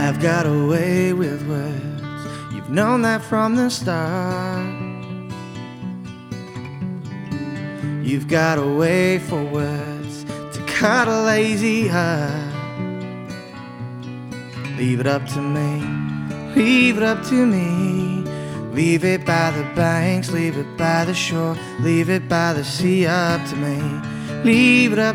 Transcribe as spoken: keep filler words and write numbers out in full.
I've got a way with words, you've known that from the start. You've got a way for words to cut a lazy heart. Leave it up to me, leave it up to me. Leave it by the banks, leave it by the shore, leave it by the sea, up to me. Leave it up